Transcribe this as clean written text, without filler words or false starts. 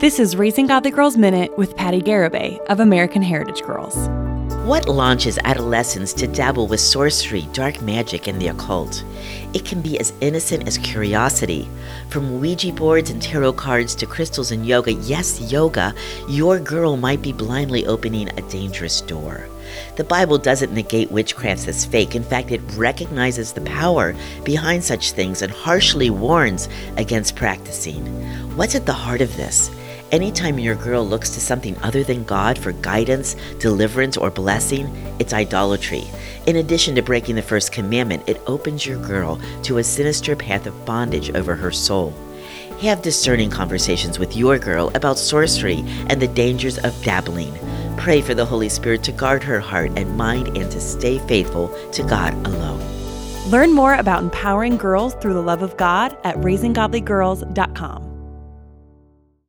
This is Raising Godly Girls Minute with Patty Garibay of American Heritage Girls. What launches adolescents to dabble with sorcery, dark magic, and the occult? It can be as innocent as curiosity. From Ouija boards and tarot cards to crystals and yoga, yes, yoga, your girl might be blindly opening a dangerous door. The Bible doesn't negate witchcraft as fake. In fact, it recognizes the power behind such things and harshly warns against practicing. What's at the heart of this? Anytime your girl looks to something other than God for guidance, deliverance, or blessing, it's idolatry. In addition to breaking the first commandment, it opens your girl to a sinister path of bondage over her soul. Have discerning conversations with your girl about sorcery and the dangers of dabbling. Pray for the Holy Spirit to guard her heart and mind and to stay faithful to God alone. Learn more about empowering girls through the love of God at raisinggodlygirls.com.